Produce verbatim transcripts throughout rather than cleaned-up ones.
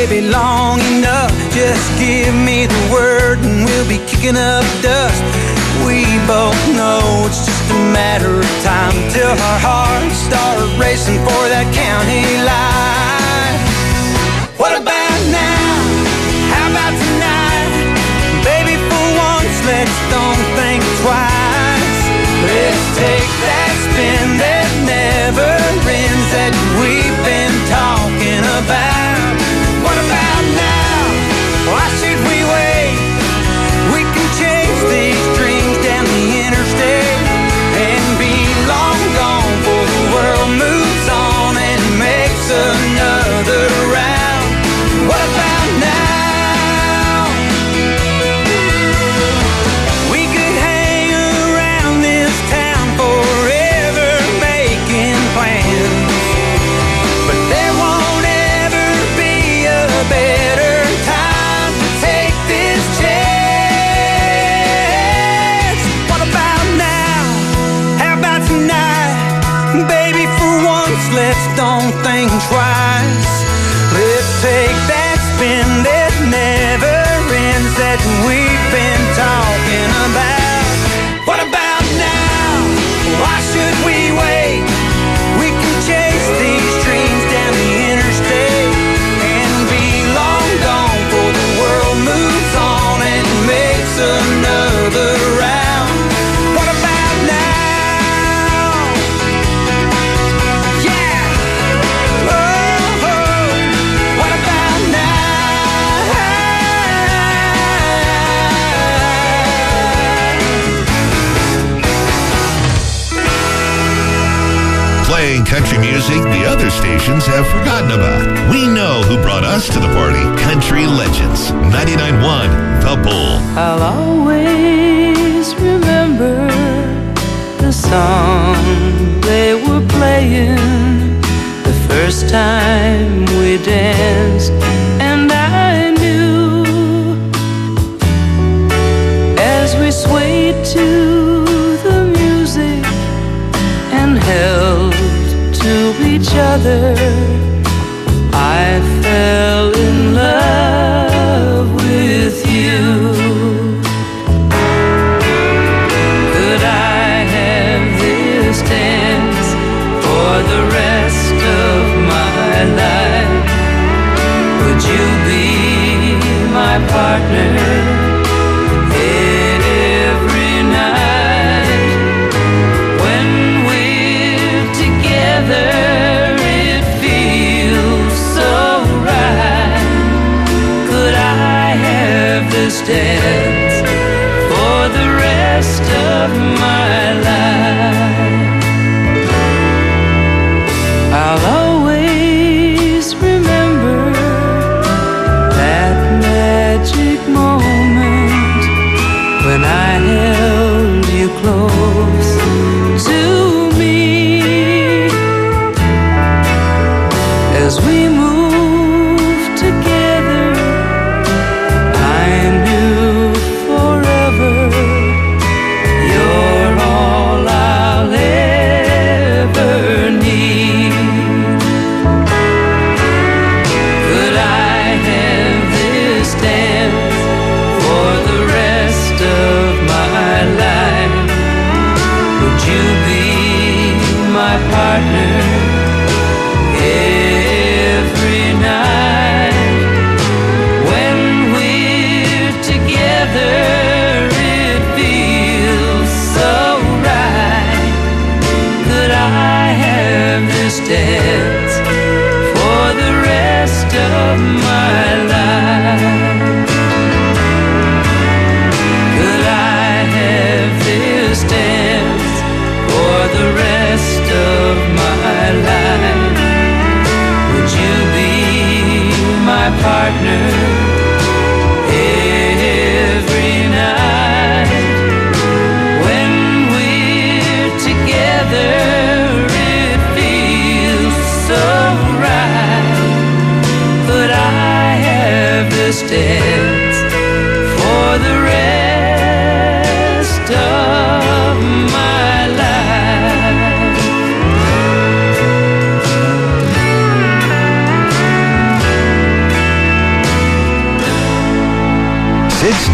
baby, long enough. Just give me the word and we'll be kicking up dust. We both know it's just a matter of time till our hearts start racing for that county line. What about now? How about tonight? Baby, for once, let's don't think twice. Let's take that spin that never ends that we've been talking about. What about now? Why should we wait? We can chase these dreams down the interstate and be long gone before the world moves on and makes another round. What about now? We could hang around this town forever making plans, but there won't ever be a better time to take this chance. What about now? How about tonight? Baby, for once, let's don't think twice. Let's take that spin that never ends that we've been talking about. What about now? Why should we wait? We can chase these dreams down the interstate and be long gone before the world moves on and makes another round. What about now? Yeah! Oh, oh. What about now? Playing country music the other stations have forgotten about. We know who brought us to the party. Country Legends. ninety-nine point one The Bull. I'll always remember the song they were playing the first time we danced, and I knew as we swayed to the music and held to each other, I fell in love with you. Could I have this dance for the rest of my life? Would you be my partner every night? When we're together, it feels so right. Could I have this dance for the rest of my life? I'll always remember that magic moment when I held you close to me. As we moved together, I knew forever you're all I'll ever need. Could I have this dance for the rest of my life? Would you be my partner every night? When we're together, it feels so right. Could I have this dance for the rest of my life? Could I have this dance for the rest of my life? Would you be my partner every night? When we're together, it feels so right. Could I have this dance for the rest of my life?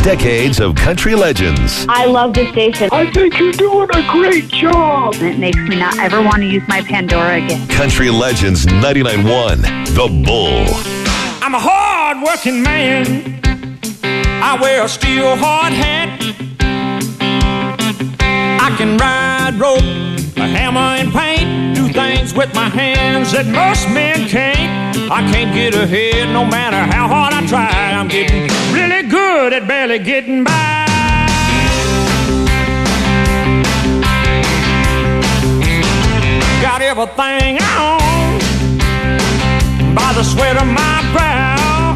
Decades of country legends. I love this station. I think you're doing a great job. It makes me not ever want to use my Pandora again. Country Legends ninety-nine point one, The Bull. I'm a hard-working man. I wear a steel hard hat. I can ride rope, a hammer and paint, do things with my hands that most men can't. I can't get ahead no matter how hard I try. I'm getting really good at barely getting by. Got everything I own by the sweat of my brow.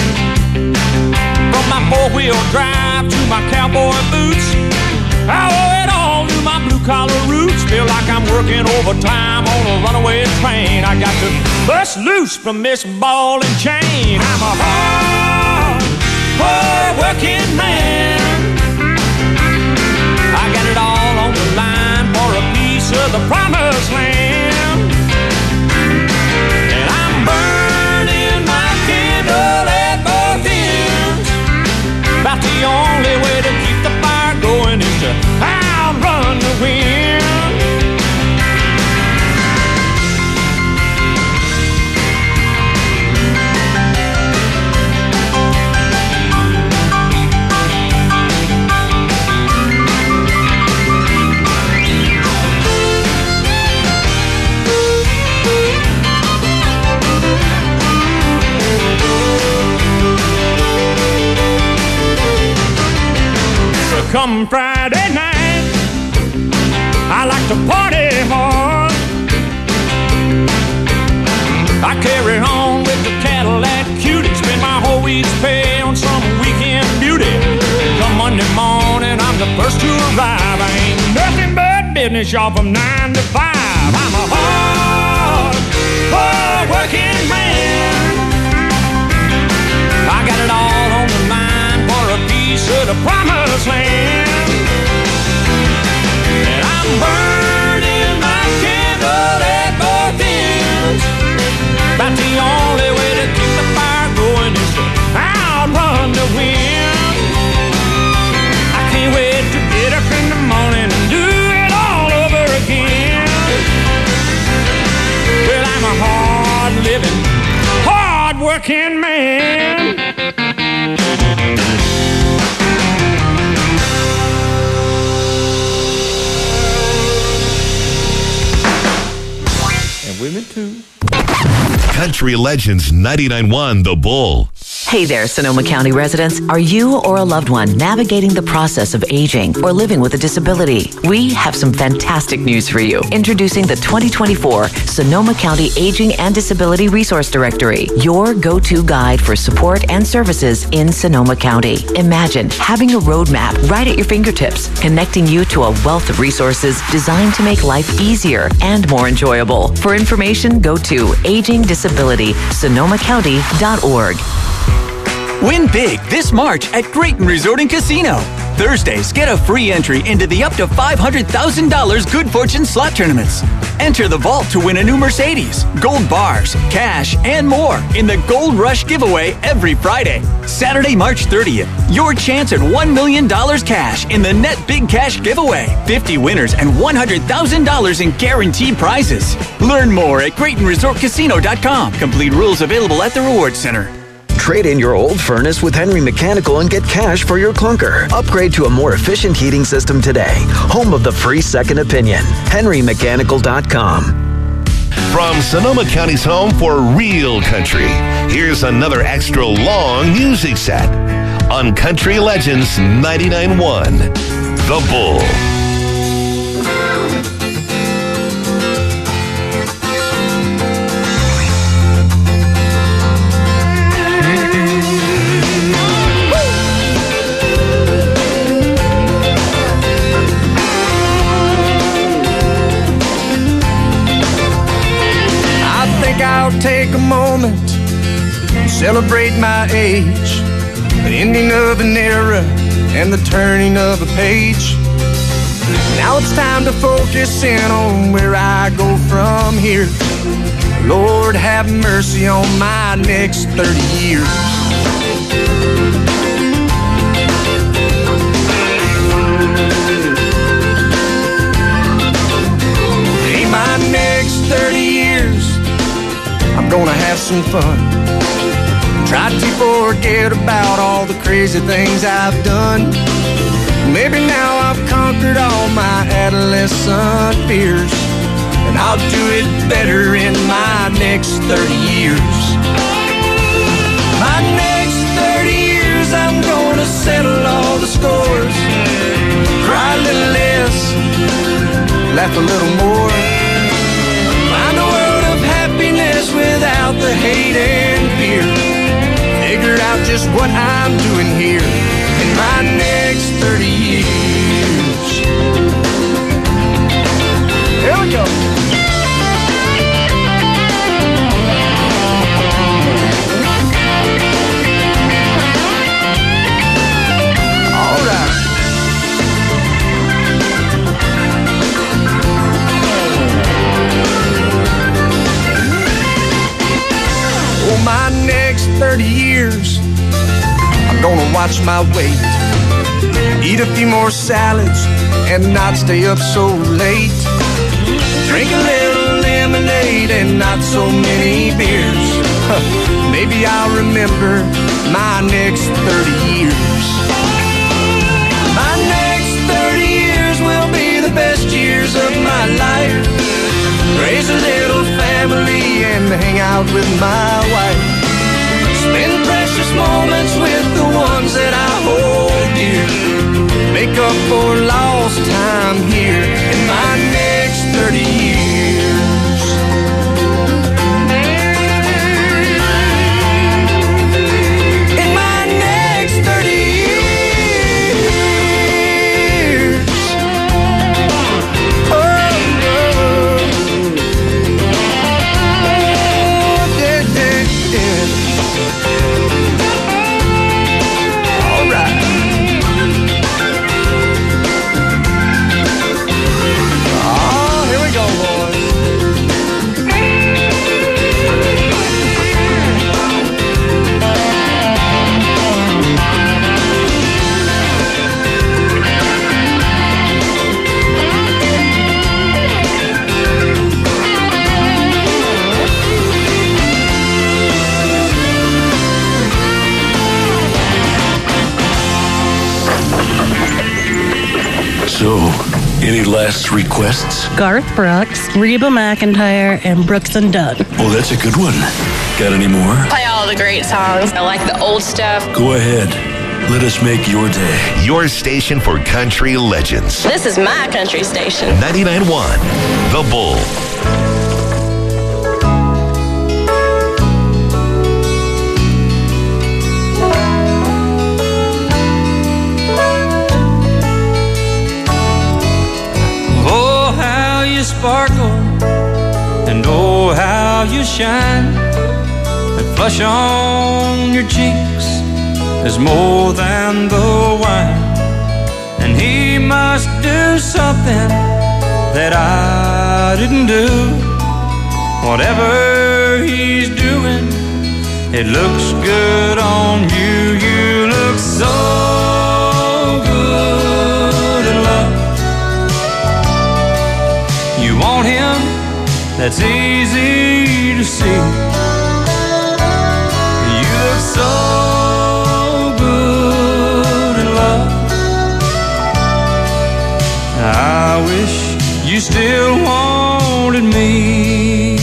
From my four-wheel drive to my cowboy boots, I owe it all to my blue-collar roots. Feel like I'm working overtime on a runaway train. I got to bust loose from this ball and chain. I'm a hard, hard-working man. I got it all on the line for a piece of the promised land. And I'm burning my candle at both ends. About the only way to keep the fire going is to outrun the wind. Come Friday night, I like to party hard. I carry on with the Cadillac cutie, spend my whole week's pay on some weekend beauty. Come Monday morning, I'm the first to arrive. I ain't nothing but business, y'all, from nine to five. I'm a hard, hard working man. I got it all on the line for a piece of the promised land. And I'm burning my candle at both ends. About the only way to keep the fire going is to outrun the wind. I can't wait to get up in the morning and do it all over again. Well, I'm a hard-living, hard-working man. Women too. Country Legends ninety-nine point one, The Bull. Hey there, Sonoma County residents. Are you or a loved one navigating the process of aging or living with a disability? We have some fantastic news for you. Introducing the twenty twenty-four Sonoma County Aging and Disability Resource Directory, your go-to guide for support and services in Sonoma County. Imagine having a roadmap right at your fingertips, connecting you to a wealth of resources designed to make life easier and more enjoyable. For information, go to aging disability sonoma county dot org. Win big this March at Grayton Resort and Casino. Thursdays, get a free entry into the up to five hundred thousand dollars Good Fortune slot tournaments. Enter the vault to win a new Mercedes, gold bars, cash, and more in the Gold Rush giveaway every Friday. Saturday, March thirtieth, your chance at one million dollars cash in the Net Big Cash giveaway. fifty winners and one hundred thousand dollars in guaranteed prizes. Learn more at Grayton Resort Casino dot com. Complete rules available at the Rewards Center. Trade in your old furnace with Henry Mechanical and get cash for your clunker. Upgrade to a more efficient heating system today. Home of the free second opinion. Henry Mechanical dot com. From Sonoma County's home for real country, here's another extra long music set on Country Legends ninety-nine point one, The Bull. I'll take a moment to celebrate my age, the ending of an era and the turning of a page. Now it's time to focus in on where I go from here. Lord, have mercy on my next thirty years. some fun. Try to forget about all the crazy things I've done. Maybe now I've conquered all my adolescent fears, and I'll do it better in my next thirty years. My next thirty years I'm gonna settle all the scores, cry a little less, laugh a little more, find a world of happiness without the hate and fear, figure out just what I'm doing here in my next thirty years. Here we go. All right. Oh, my next thirty years, I'm gonna watch my weight, eat a few more salads and not stay up so late, drink a little lemonade and not so many beers. Maybe I'll remember my next thirty years. My next thirty years will be the best years of my life. Raise a little family and hang out with my wife. Spend precious moments with the ones that I hold dear. Make up for lost time here in my next thirty years. In my next thirty years. Oh, oh. Oh, yeah, yeah, yeah. All right. Oh, here we go, boys. So, any last requests? Garth Brooks, Reba McEntire, and Brooks and Dunn. Oh, that's a good one. Got any more? Play all the great songs. I like the old stuff. Go ahead. Let us make your day. Your station for country legends. This is my country station. ninety-nine point one, The Bull. Oh, how you sparkle, and oh, how you shine. That flush on your cheeks is more than the wine. And he must do something that I didn't do. Whatever he's doing, it looks good on you. You look so good in love. You want him, that's easy to see. You look so good in love. I wish you still wanted me.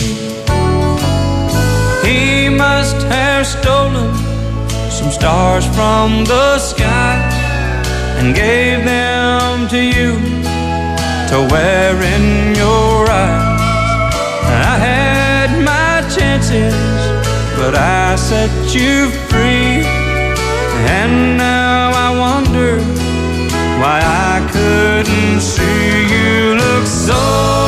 He must have stolen some stars from the sky and gave them to you to wear in your eyes. I had my chances, but I set you free. And now I wonder why I couldn't see. You look so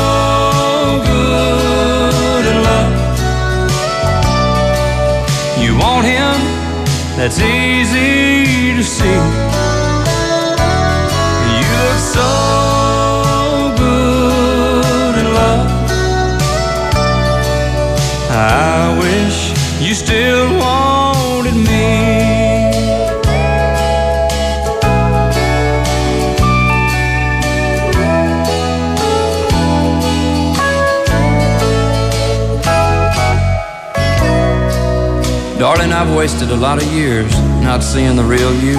good in love. You want him, that's easy to see. You look so good in love. I wish you still wanted me. knowing I've wasted a lot of years not seeing the real you.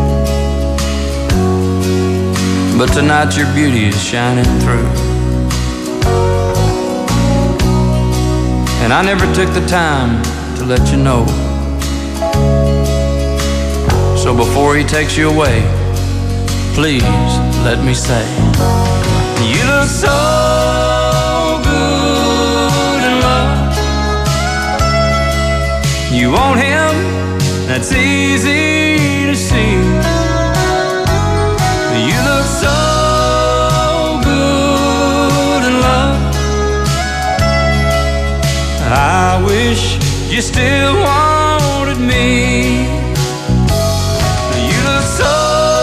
But tonight your beauty is shining through. And I never took the time to let you know. So before he takes you away, please let me say, you look so good in love. You want him, that's easy to see. You look so good in love. I wish you still wanted me. You look so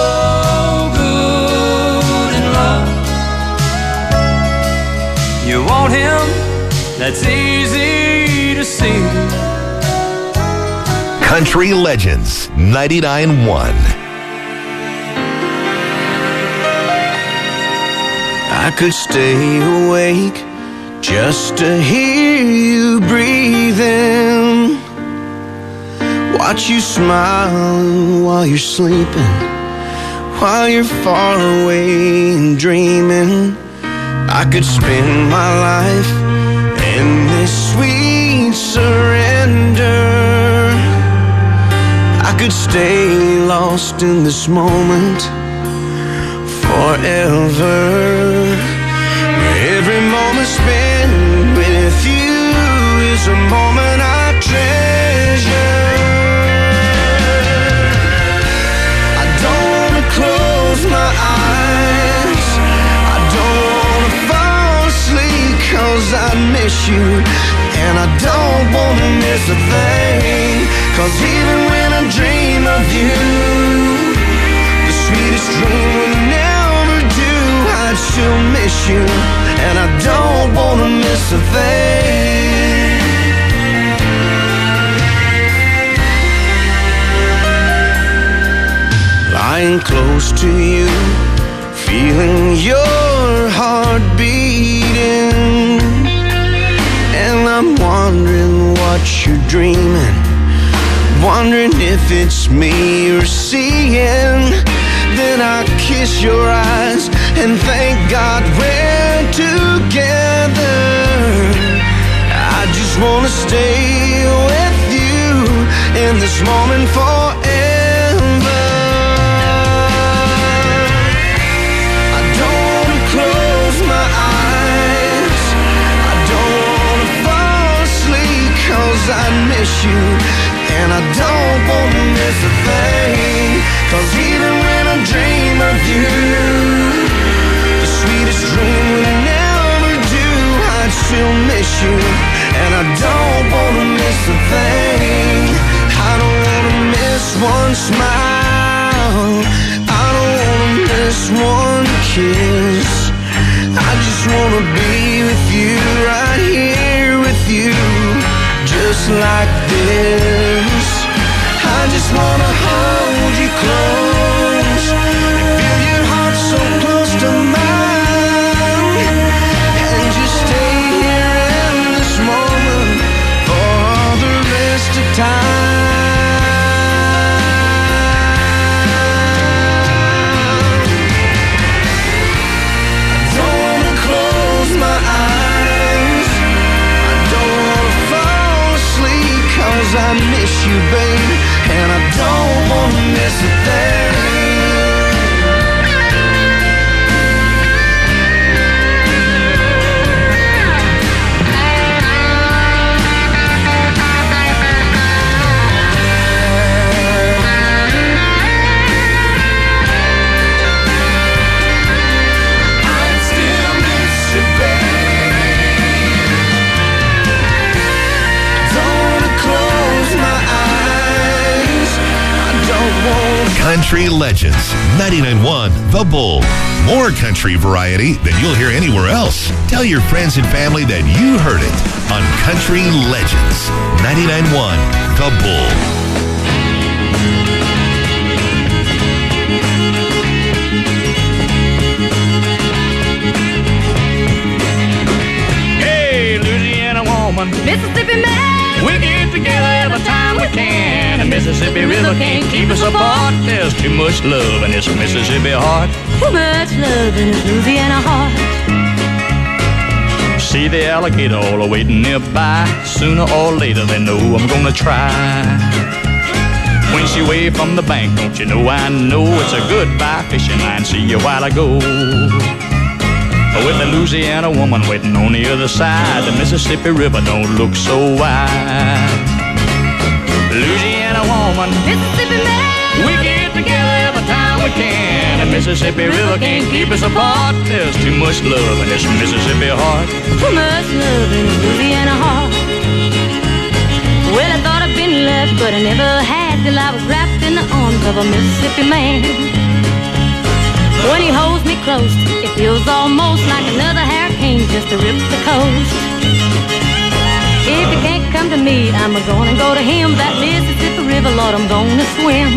good in love. You want him, that's easy to see. Country Legends ninety-nine point one. I could stay awake just to hear you breathing, watch you smile while you're sleeping, while you're far away and dreaming. I could spend my life in this sweet surrender. I could stay lost in this moment forever. Every moment spent with you is a moment I treasure. I don't wanna close my eyes, I don't wanna fall asleep, 'cause I miss you, and I don't wanna miss a thing. 'Cause even when I dream of you, the sweetest dream will never do. I'd still miss you, and I don't wanna miss a thing. Lying close to you, feeling your heart beating, and I'm wondering what you're dreaming, wondering if it's me you're seeing. Then I kiss your eyes and thank God we're together. I just wanna stay with you in this moment forever. I don't wanna close my eyes, I don't wanna fall asleep, 'cause I miss you, and I don't wanna miss a thing. 'Cause even when I dream of you, the sweetest dream will never do. I'd still miss you, and I don't wanna miss a thing. I don't wanna miss one smile, I don't wanna miss one kiss. I just wanna be with you, right here with you, just like this. I just wanna hold you close and feel your heart so close to mine, and just stay here in this moment for all the rest of time. I don't wanna close my eyes, I don't wanna fall asleep, 'cause I miss you, babe, and I don't wanna miss a thing. I still miss you, babe. Don't wanna close my eyes, I don't wanna. Country Legends ninety-nine point one The Bull. More country variety than you'll hear anywhere else. Tell your friends and family that you heard it on Country Legends ninety-nine point one The Bull. Hey, Louisiana woman, Mississippi man, We get together every time we can. The Mississippi River can't keep us apart. There's too much love in this Mississippi heart. Too much love in this Louisiana heart. See the alligator all waiting nearby. Sooner or later they know I'm gonna try. When she waved from the bank, don't you know I know it's a goodbye fishing line. See you while I go. With the Louisiana woman waiting on the other side, the Mississippi River don't look so wide. Louisiana woman, Mississippi man, we get together every time we can. The Mississippi River can't keep us apart. There's too much love in this Mississippi heart. Too much love in this Louisiana heart. Well, I thought I'd been left, but I never had till I was wrapped in the arms of a Mississippi man. When he holds me close, it feels almost like another hurricane just to rip the coast. If he can't come to me, I'm gonna go to him. That Mississippi River, Lord, I'm gonna swim.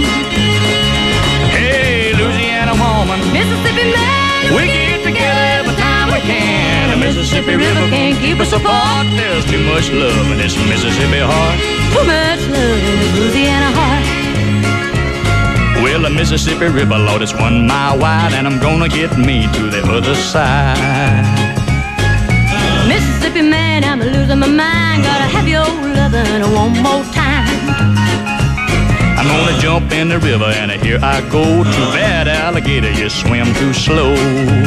Hey, Louisiana woman, Mississippi man, we get together every time we can. The Mississippi River can't keep us apart. There's too much love in this Mississippi heart. Too much love in this Louisiana heart. Well, the Mississippi River, Lord, it's one mile wide, and I'm gonna get me to the other side. Mississippi man, I'm losing my mind. Gotta have your lovin' one more time. I'm gonna jump in the river, and here I go. Too bad, alligator, you swim too slow.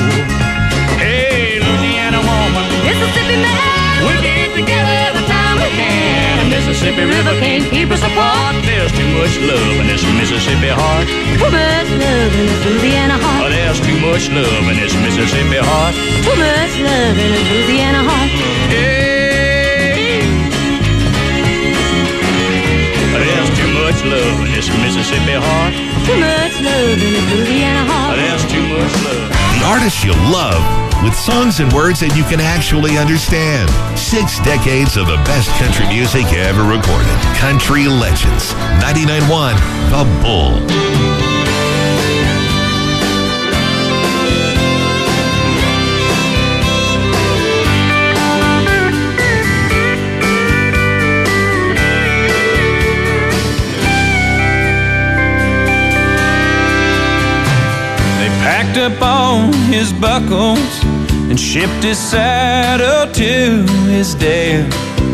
Hey, Louisiana woman, Mississippi man, we get together every time we can. The Mississippi River can't keep us apart. There's too much love in this Mississippi heart. Too much love in this Louisiana heart. Oh, there's too much love in this Mississippi heart. Too much love in this Louisiana heart. Hey, there's too much love in this Mississippi heart. Too much love in this Louisiana heart. Oh, there's too much love. The artists you love, with songs and words that you can actually understand. Six decades of the best country music ever recorded. Country Legends. ninety-nine point one The Bull. Packed up all his buckles and shipped his saddle to his dad.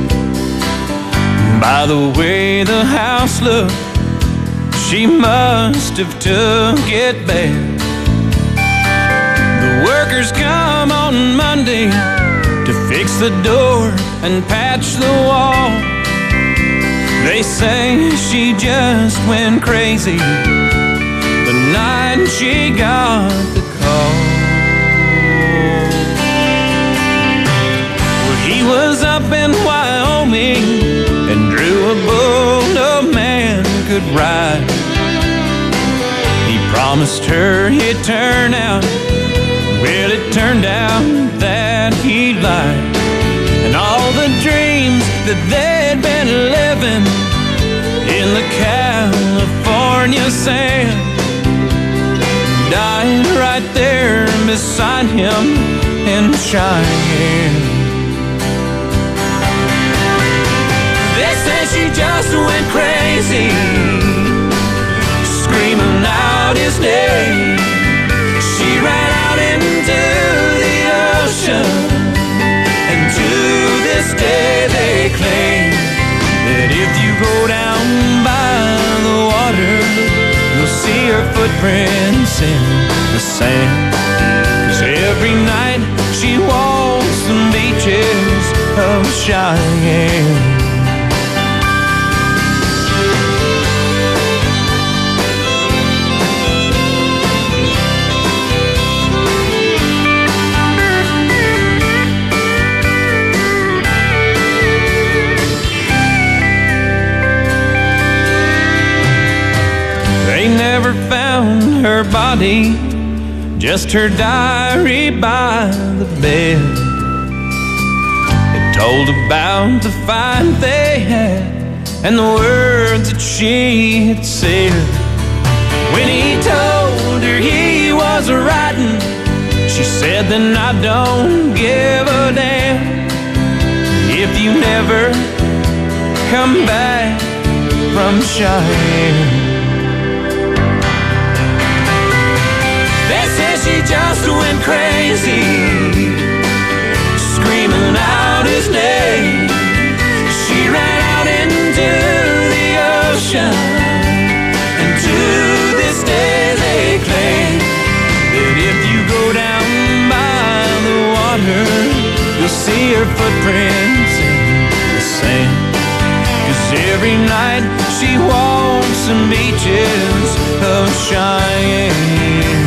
By the way the house looked, she must have took it bad. The workers come on Monday to fix the door and patch the wall. They say she just went crazy the night she got the call. Well, he was up in Wyoming and drew a bull no man could ride. He promised her he'd turn out. Well, it turned out that he lied. And all the dreams that they'd been living in the California sand died right there beside him in Cheyenne. They say she just went crazy, screaming out his name. She ran out into the ocean, and to this day they claim that if you go down by the water, you'll see her footprints in the sand. 'Cause every night she walks the beaches of Cheyenne. They never found her body, just her diary by the bed. It told about the fight they had and the words that she had said. When he told her he was riding, she said, then I don't give a damn. If you never come back from Cheyenne. They say she just went crazy, screaming out his name. She ran out into the ocean, and to this day they claim that if you go down by the water, you'll see her footprints in the sand. 'Cause every night she walks the beaches of Cheyenne.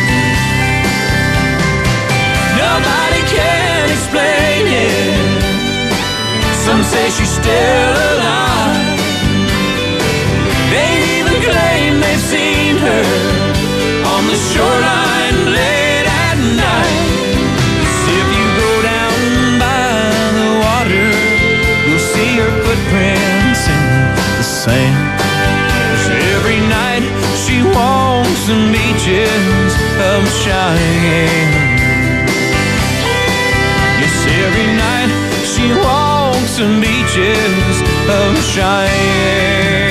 Nobody can explain it. Some say she's still alive. They even claim they've seen her on the shoreline late at night. 'Cause if you go down by the water, you'll see her footprints in the sand. 'Cause every night she walks the beaches of Cheyenne. Yes, every night she walks the beaches of Cheyenne.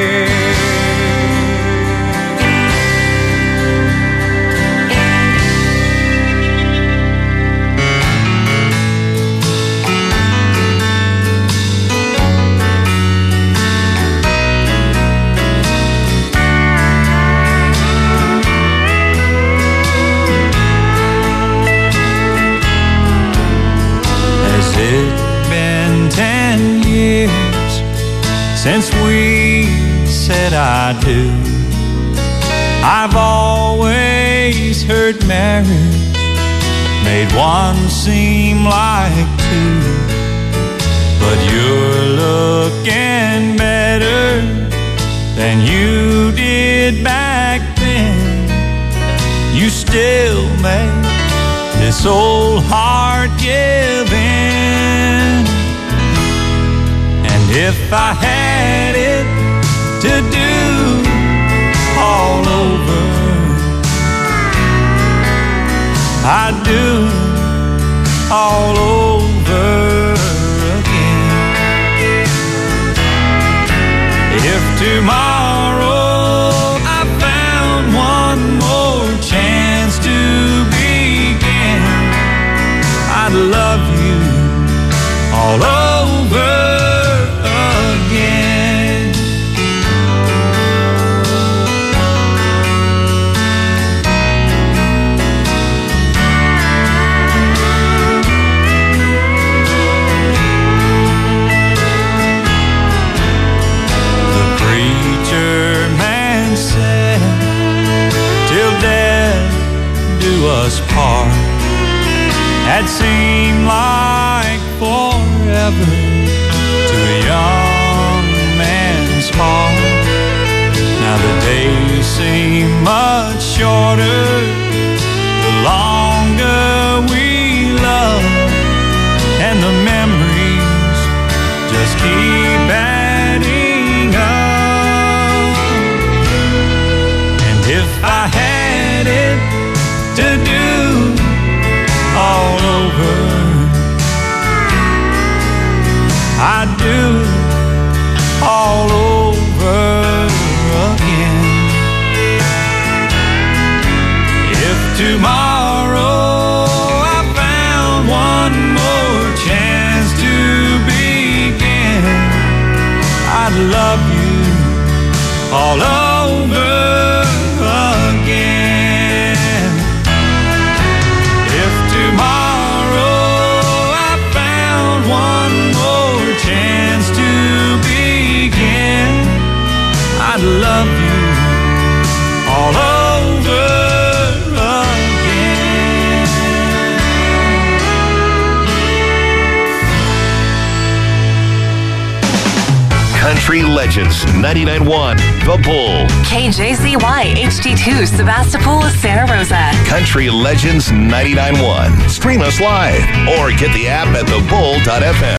Ten years since we said I do. I've always heard marriage made one seem like two, but you're looking better than you did back then. You still make this old heart give in. If I had it to do all over, I'd do all over again. If tomorrow I found one more chance to begin, I'd love you all over. Us part had seemed like forever to a young man's heart. Now the days seem much shorter the longer we love, and the memories just keep adding up. And if I had it to do all over, I'd do all over again. If tomorrow I found one more chance to begin, I'd love you all over again. If tomorrow I found one more chance to begin, I'd love you all over again. Country Legends ninety-nine point one, The Bull. K J Z Y H D two, Sebastopol, Santa Rosa. Country Legends ninety-nine point one. Stream us live or get the app at the bull dot f m.